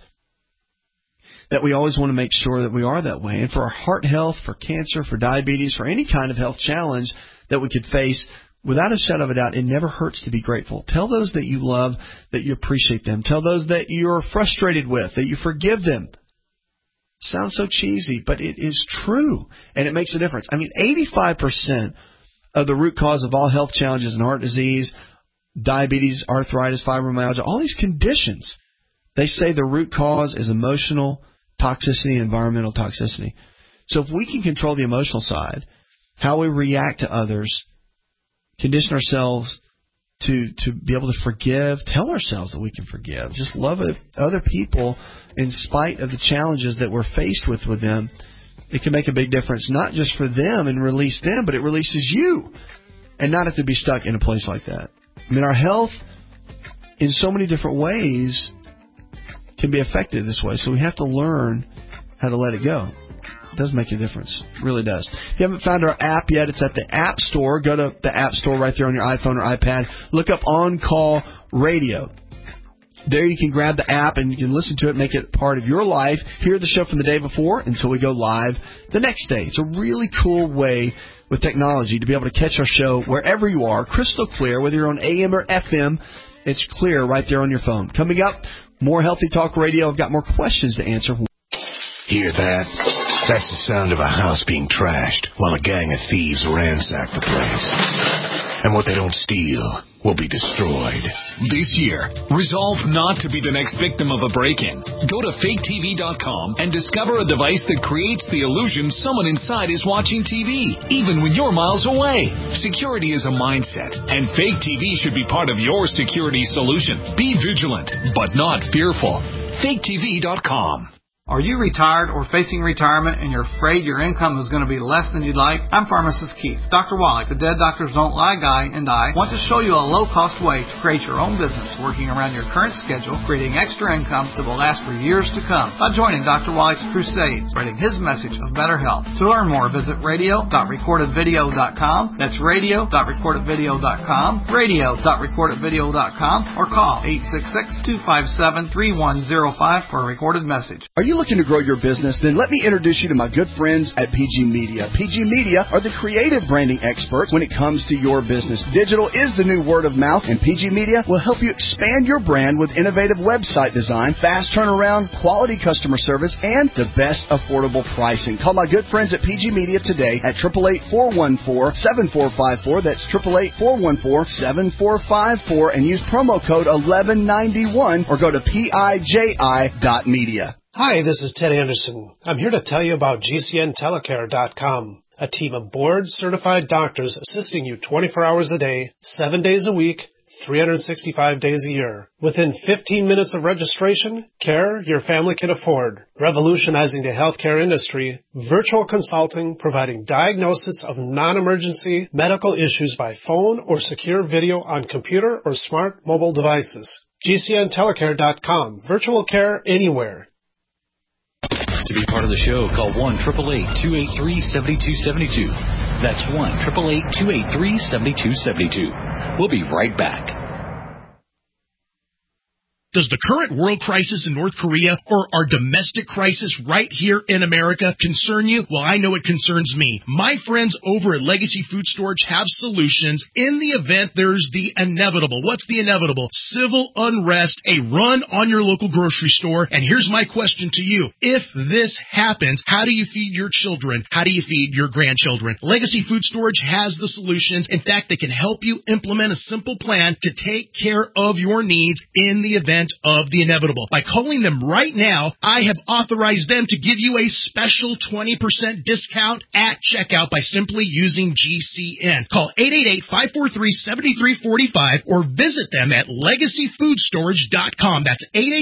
[SPEAKER 4] that we always want to make sure that we are that way. And for our heart health, for cancer, for diabetes, for any kind of health challenge that we could face, without a shadow of a doubt, it never hurts to be grateful. Tell those that you love that you appreciate them. Tell those that you're frustrated with that you forgive them. Sounds so cheesy, but it is true, and it makes a difference. I mean, 85% of the root cause of all health challenges in heart disease, diabetes, arthritis, fibromyalgia, all these conditions, they say the root cause is emotional toxicity and environmental toxicity. So if we can control the emotional side, how we react to others, condition ourselves to be able to forgive, tell ourselves that we can forgive, just love other people in spite of the challenges that we're faced with them, it can make a big difference, not just for them and release them, but it releases you and not have to be stuck in a place like that. I mean, our health in so many different ways can be affected this way, so we have to learn how to let it go. It does make a difference. It really does. If you haven't found our app yet, it's at the App Store. Go to the App Store right there on your iPhone or iPad. Look up On Call Radio. There you can grab the app and you can listen to it, make it part of your life. Hear the show from the day before until we go live the next day. It's a really cool way with technology to be able to catch our show wherever you are, crystal clear, whether you're on AM or FM. It's clear right there on your phone. Coming up, more Healthy Talk Radio. I've got more questions to answer.
[SPEAKER 1] Hear that? That's the sound of a house being trashed while a gang of thieves ransack the place. And what they don't steal will be destroyed.
[SPEAKER 16] This year, resolve not to be the next victim of a break-in. Go to faketv.com and discover a device that creates the illusion someone inside is watching TV, even when you're miles away. Security is a mindset, and Fake TV should be part of your security solution. Be vigilant, but not fearful. faketv.com.
[SPEAKER 20] Are you retired or facing retirement and you're afraid your income is going to be less than you'd like? I'm Pharmacist Keith. Dr. Wallach, the Dead Doctors Don't Lie guy, and I want to show you a low-cost way to create your own business working around your current schedule, creating extra income that will last for years to come by joining Dr. Wallach's crusade, spreading his message of better health. To learn more, visit radio.recordedvideo.com. That's radio.recordedvideo.com, radio.recordedvideo.com, or call 866-257-3105 for a recorded message.
[SPEAKER 13] Are you looking to grow your business? Then let me introduce you to my good friends at PG Media. PG Media are the creative branding experts when it comes to your business. Digital is the new word of mouth, and PG Media will help you expand your brand with innovative website design, fast turnaround, quality customer service, and the best affordable pricing. Call my good friends at PG Media today at 888-414-7454. That's 888-414-7454, and use promo code 1191 or go to PIJI.media.
[SPEAKER 21] Hi, this is Ted Anderson. I'm here to tell you about GCNtelecare.com, a team of board-certified doctors assisting you 24 hours a day, 7 days a week, 365 days a year. Within 15 minutes of registration, care your family can afford. Revolutionizing the healthcare industry, virtual consulting providing diagnosis of non-emergency medical issues by phone or secure video on computer or smart mobile devices. GCNtelecare.com. Virtual care anywhere.
[SPEAKER 22] To be part of the show, call 1-888-283-7272. That's 1-888-283-7272. We'll be right back.
[SPEAKER 23] Does the current world crisis in North Korea or our domestic crisis right here in America concern you? Well, I know it concerns me. My friends over at Legacy Food Storage have solutions in the event there's the inevitable. What's the inevitable? Civil unrest, a run on your local grocery store. And here's my question to you. If this happens, how do you feed your children? How do you feed your grandchildren? Legacy Food Storage has the solutions. In fact, they can help you implement a simple plan to take care of your needs in the event of the inevitable. By calling them right now, I have authorized them to give you a special 20% discount at checkout by simply using GCN. Call 888-543-7345 or visit them at LegacyFoodStorage.com. That's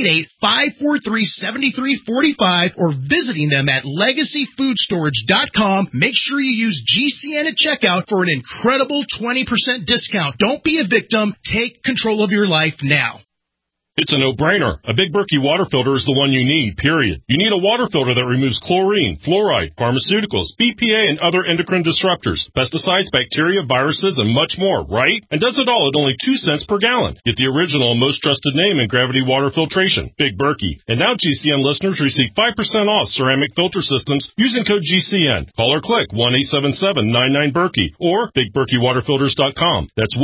[SPEAKER 23] 888-543-7345 or visiting them at LegacyFoodStorage.com. Make sure you use GCN at checkout for an incredible 20% discount. Don't be a victim. Take control of your life now.
[SPEAKER 24] It's a no-brainer. A Big Berkey water filter is the one you need, period. You need a water filter that removes chlorine, fluoride, pharmaceuticals, BPA, and other endocrine disruptors, pesticides, bacteria, viruses, and much more, right? And does it all at only 2 cents per gallon. Get the original and most trusted name in gravity water filtration, Big Berkey. And now GCN listeners receive 5% off ceramic filter systems using code GCN. Call or click 1-877-99-BERKEY or BigBerkeyWaterFilters.com. That's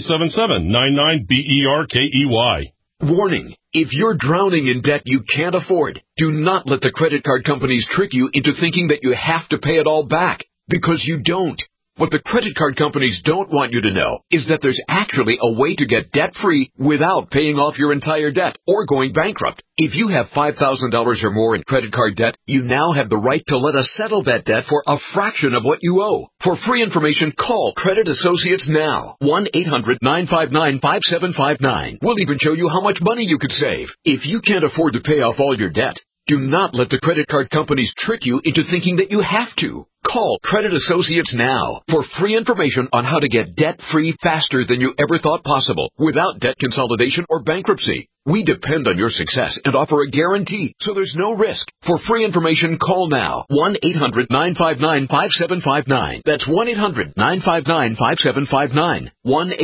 [SPEAKER 24] 1-877-99-BERKEY.
[SPEAKER 25] Warning. If you're drowning in debt you can't afford, do not let the credit card companies trick you into thinking that you have to pay it all back, because you don't. What the credit card companies don't want you to know is that there's actually a way to get debt-free without paying off your entire debt or going bankrupt. If you have $5,000 or more in credit card debt, you now have the right to let us settle that debt for a fraction of what you owe. For free information, call Credit Associates now. 1-800-959-5759. We'll even show you how much money you could save. If you can't afford to pay off all your debt, do not let the credit card companies trick you into thinking that you have to. Call Credit Associates now for free information on how to get debt-free faster than you ever thought possible without debt consolidation or bankruptcy. We depend on your success and offer a guarantee, so there's no risk. For free information, call now. 1-800-959-5759. That's 1-800-959-5759.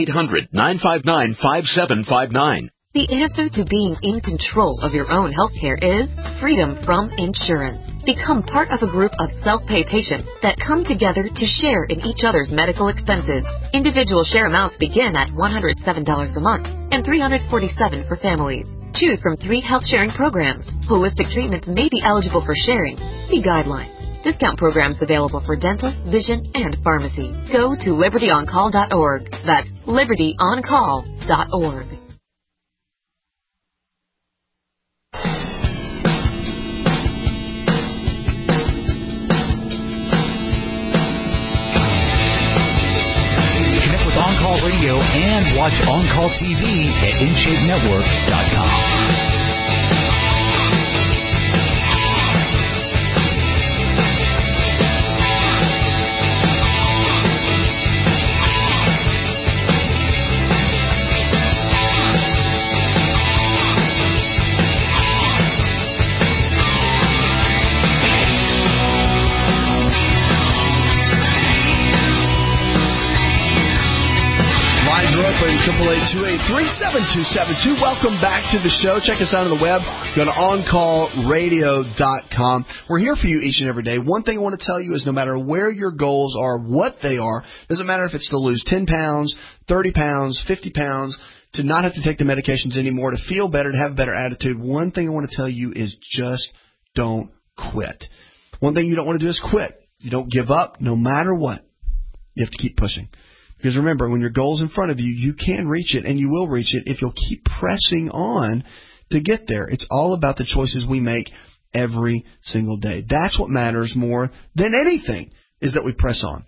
[SPEAKER 25] 1-800-959-5759.
[SPEAKER 26] The answer to being in control of your own healthcare is freedom from insurance. Become part of a group of self-pay patients that come together to share in each other's medical expenses. Individual share amounts begin at $107 a month and $347 for families. Choose from 3 health sharing programs. Holistic treatments may be eligible for sharing. See guidelines. Discount programs available for dental, vision, and pharmacy. Go to libertyoncall.org. That's libertyoncall.org.
[SPEAKER 7] Connect with On-Call Radio and watch On-Call TV at InShapeNetwork.com.
[SPEAKER 4] Open 888-283-7272. Welcome back to the show. Check us out on the web. Go to OnCallRadio.com. We're here for you each and every day. One thing I want to tell you is no matter where your goals are, what they are, doesn't matter if it's to lose 10 pounds, 30 pounds, 50 pounds, to not have to take the medications anymore, to feel better, to have a better attitude. One thing I want to tell you is just don't quit. One thing you don't want to do is quit. You don't give up no matter what. You have to keep pushing. Because remember, when your goal's in front of you, you can reach it, and you will reach it if you'll keep pressing on to get there. It's all about the choices we make every single day. That's what matters more than anything, is that we press on.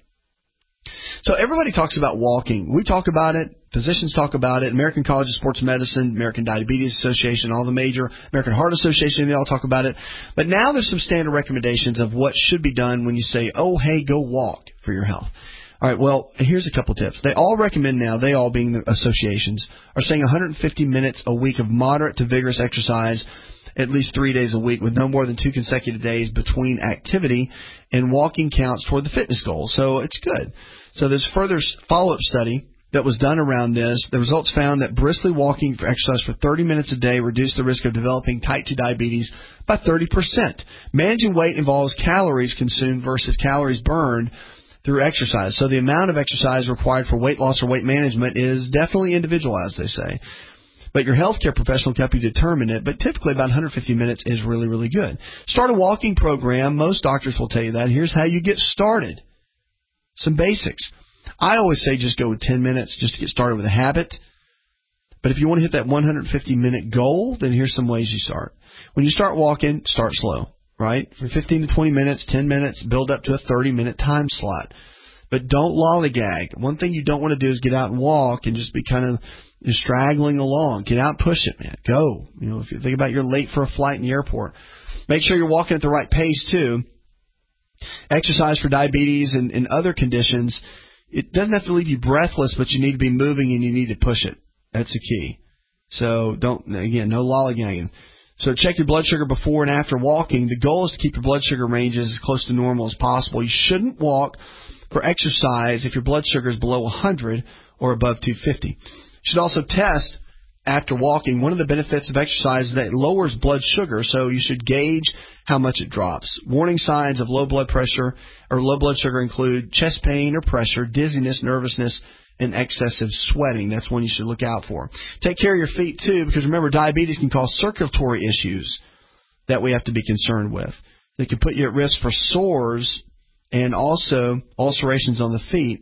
[SPEAKER 4] So everybody talks about walking. We talk about it. Physicians talk about it. American College of Sports Medicine, American Diabetes Association, all the major, American Heart Association, they all talk about it. But now there's some standard recommendations of what should be done when you say, oh, hey, go walk for your health. All right, well, here's a couple tips. They all recommend now, they all being the associations, are saying 150 minutes a week of moderate to vigorous exercise at least 3 days a week with no more than 2 consecutive days between activity, and walking counts toward the fitness goal. So it's good. So there's further follow-up study that was done around this. The results found that briskly walking for exercise for 30 minutes a day reduced the risk of developing type 2 diabetes by 30%. Managing weight involves calories consumed versus calories burned through exercise. So the amount of exercise required for weight loss or weight management is definitely individualized, they say. But your healthcare professional can help you determine it, but typically about 150 minutes is really, really good. Start a walking program. Most doctors will tell you that. Here's how you get started. Some basics. I always say just go with 10 minutes just to get started with a habit. But if you want to hit that 150-minute goal, then here's some ways you start. When you start walking, start slow. Right? For 15 to 20 minutes, 10 minutes, build up to a 30-minute time slot. But don't lollygag. One thing you don't want to do is get out and walk and just be kind of straggling along. Get out and push it, man. Go. You know, if you think about you're late for a flight in the airport, make sure you're walking at the right pace, too. Exercise for diabetes and other conditions, it doesn't have to leave you breathless, but you need to be moving and you need to push it. That's the key. So no lollygagging. So check your blood sugar before and after walking. The goal is to keep your blood sugar ranges as close to normal as possible. You shouldn't walk for exercise if your blood sugar is below 100 or above 250. You should also test after walking. One of the benefits of exercise is that it lowers blood sugar, so you should gauge how much it drops. Warning signs of low blood pressure or low blood sugar include chest pain or pressure, dizziness, nervousness, and excessive sweating. That's one you should look out for. Take care of your feet, too, because remember, diabetes can cause circulatory issues that we have to be concerned with. They can put you at risk for sores and also ulcerations on the feet.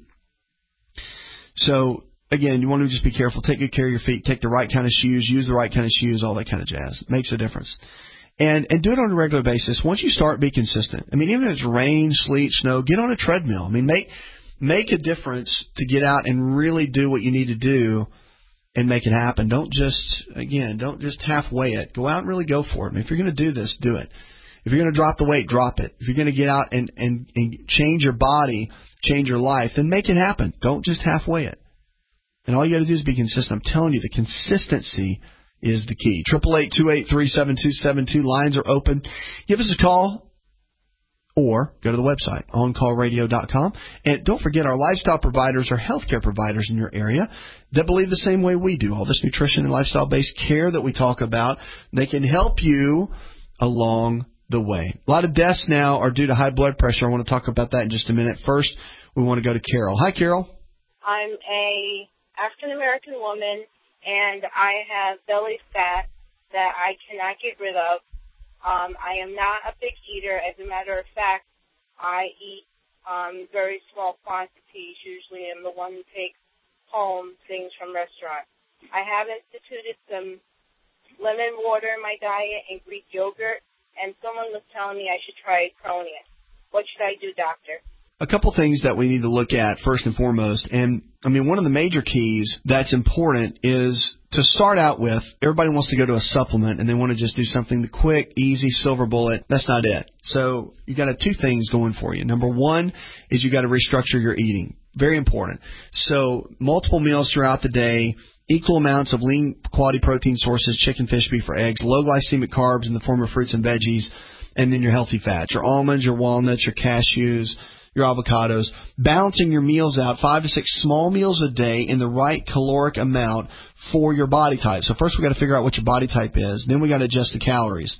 [SPEAKER 4] So, again, you want to just be careful. Take good care of your feet. Take the right kind of shoes. Use the right kind of shoes, all that kind of jazz. It makes a difference. And do it on a regular basis. Once you start, be consistent. I mean, even if it's rain, sleet, snow, get on a treadmill. I mean, make a difference to get out and really do what you need to do and make it happen. Don't just halfway it. Go out and really go for it. I mean, if you're going to do this, do it. If you're going to drop the weight, drop it. If you're going to get out and change your body, change your life, then make it happen. Don't just halfway it. And all you got to do is be consistent. I'm telling you, the consistency is the key. 888-283-7272. Lines are open. Give us a call. Or go to the website, OnCallRadio.com. And don't forget, our lifestyle providers are healthcare providers in your area that believe the same way we do. All this nutrition and lifestyle-based care that we talk about, they can help you along the way. A lot of deaths now are due to high blood pressure. I want to talk about that in just a minute. First, we want to go to Carol. Hi, Carol.
[SPEAKER 18] I'm a African-American woman, and I have belly fat that I cannot get rid of. I am not a big eater. As a matter of fact, I eat very small quantities. Usually I'm the one who takes home things from restaurants. I have instituted some lemon water in my diet and Greek yogurt, and someone was telling me I should try Cronia. What should I do, doctor?
[SPEAKER 4] A couple things that we need to look at first and foremost, and I mean one of the major keys that's important is to start out with, everybody wants to go to a supplement and they want to just do something the quick, easy, silver bullet. That's not it. So you got two things going for you. Number one is you got to restructure your eating. Very important. So multiple meals throughout the day, equal amounts of lean quality protein sources, chicken, fish, beef, or eggs, low glycemic carbs in the form of fruits and veggies, and then your healthy fats, your almonds, your walnuts, your cashews, your avocados, balancing your meals out, 5 to 6 small meals a day in the right caloric amount for your body type. So first we got to figure out what your body type is. Then we got to adjust the calories.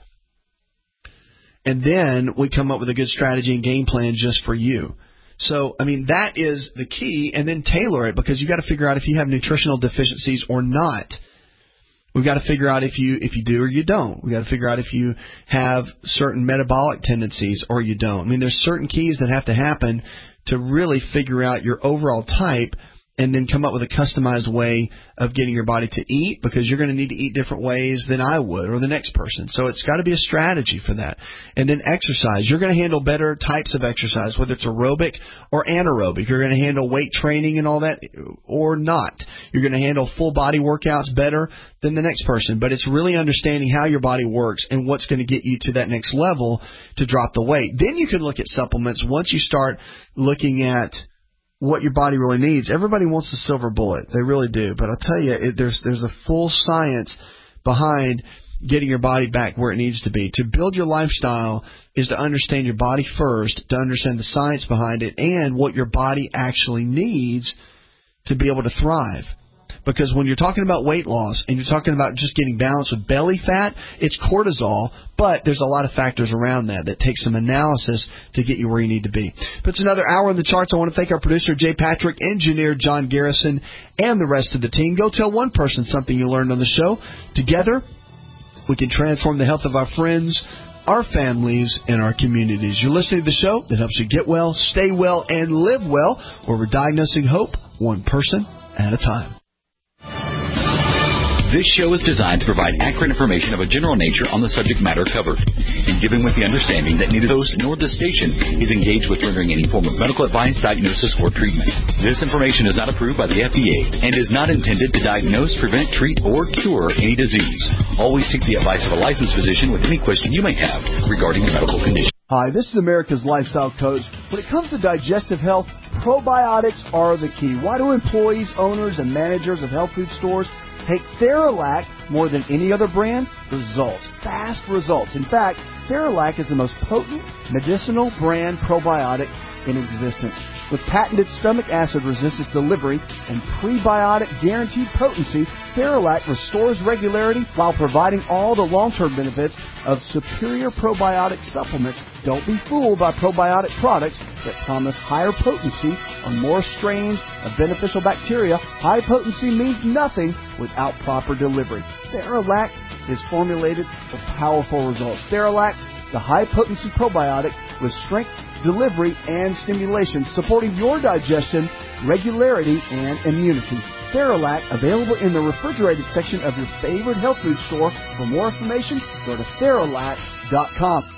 [SPEAKER 4] And then we come up with a good strategy and game plan just for you. So, I mean, that is the key, and then tailor it because you got to figure out if you have nutritional deficiencies or not. We've got to figure out if you do or you don't. We've got to figure out if you have certain metabolic tendencies or you don't. I mean, there's certain keys that have to happen to really figure out your overall type and then come up with a customized way of getting your body to eat because you're going to need to eat different ways than I would or the next person. So it's got to be a strategy for that. And then exercise. You're going to handle better types of exercise, whether it's aerobic or anaerobic. You're going to handle weight training and all that or not. You're going to handle full body workouts better than the next person. But it's really understanding how your body works and what's going to get you to that next level to drop the weight. Then you can look at supplements once you start looking at what your body really needs. Everybody wants the silver bullet. They really do. But I'll tell you, there's a full science behind getting your body back where it needs to be. To build your lifestyle is to understand your body first, to understand the science behind it, and what your body actually needs to be able to thrive. Because when you're talking about weight loss and you're talking about just getting balanced with belly fat, it's cortisol, but there's a lot of factors around that take some analysis to get you where you need to be. But it's another hour in the charts. I want to thank our producer, Jay Patrick, engineer John Garrison, and the rest of the team. Go tell one person something you learned on the show. Together, we can transform the health of our friends, our families, and our communities. You're listening to the show that helps you get well, stay well, and live well, where we're diagnosing hope one person at a time.
[SPEAKER 22] This show is designed to provide accurate information of a general nature on the subject matter covered, and given with the understanding that neither host nor the station is engaged with rendering any form of medical advice, diagnosis, or treatment. This information is not approved by the FDA and is not intended to diagnose, prevent, treat, or cure any disease. Always seek the advice of a licensed physician with any question you may have regarding your medical condition.
[SPEAKER 13] Hi, this is America's Lifestyle Coach. When it comes to digestive health, probiotics are the key. Why do employees, owners, and managers of health food stores take Theralac more than any other brand? Results. Fast results. In fact, Theralac is the most potent medicinal brand probiotic in existence. With patented stomach acid resistance delivery and prebiotic guaranteed potency, Theralac restores regularity while providing all the long-term benefits of superior probiotic supplements. Don't be fooled by probiotic products that promise higher potency on more strains of beneficial bacteria. High potency means nothing without proper delivery. Theralac is formulated for powerful results. Theralac, the high-potency probiotic with strength, delivery, and stimulation, supporting your digestion, regularity, and immunity. Theralac, available in the refrigerated section of your favorite health food store. For more information, go to Theralac.com.